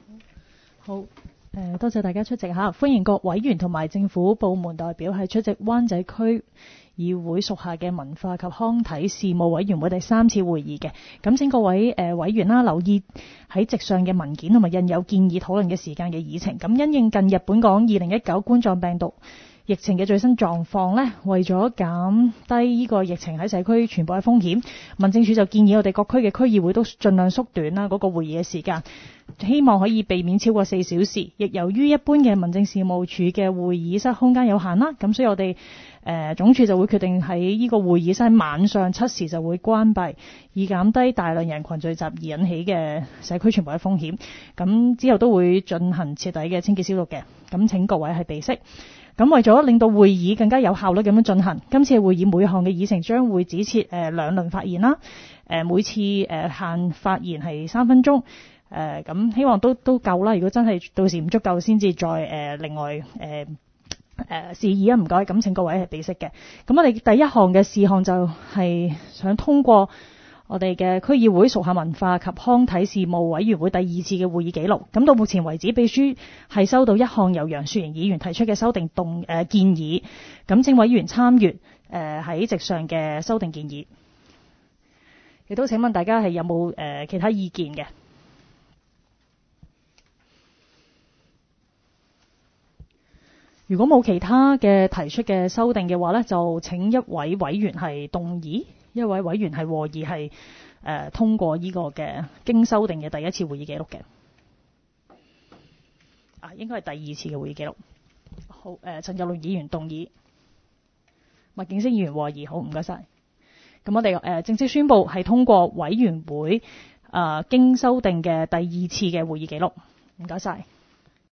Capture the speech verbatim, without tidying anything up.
好，誒、呃，多謝大家出席嚇，歡迎各委員同埋政府部門代表係出席灣仔區議會屬下嘅文化及康體事務委員會第三次會議嘅。咁請各位誒、呃、委員啦，留意喺席上嘅文件同埋印有建議討論嘅時間嘅議程。咁因應近日本港二零一九冠狀病毒疫情嘅最新狀況呢，為咗減低呢個疫情喺社區傳播嘅風險，民政署就建議我哋各區嘅區議會都盡量縮短啦嗰個會議嘅時間，希望可以避免超過四小時。亦由於一般嘅民政事務處嘅會議室空間有限啦，咁所以我哋誒、呃、總署就會決定喺呢個會議室晚上七時就會關閉，以減低大量人群聚集而引起嘅社區傳播嘅風險。咁之後都會進行徹底嘅清潔消毒嘅。咁請各位係備悉。咁為咗令到會議更加有效率咁樣進行，今次嘅會議每項嘅議程將會只設誒、呃、兩輪發言啦。誒、呃、每次誒、呃、限發言係三分鐘。誒咁、呃、希望都都夠啦。如果真係到時唔足夠，先至再誒、呃、另外誒誒、呃、示意啊。唔該。咁請各位係備悉嘅。咁我哋第一項嘅事項就係想通過我哋嘅區議會屬下文化及康體事務委員會第二次嘅會議記錄。咁到目前為止，秘書係收到一項由楊雪瑩議員提出嘅修訂動誒、呃、建議。咁請委員參閱誒喺席上嘅修訂建議。亦都請問大家係有冇誒、呃、其他意見嘅？如果冇其他嘅提出嘅修訂嘅話呢，就請一位委員係動議，一位委員係和議係誒通過呢個嘅經修訂嘅第一次會議記錄嘅。啊，應該係第二次嘅會議記錄。好，誒、呃、陳佑倫議員動議，麥景星議員和議，好，唔該晒。咁我哋誒、呃、正式宣布係通過委員會誒、呃、經修訂嘅第二次嘅會議記錄。唔該晒。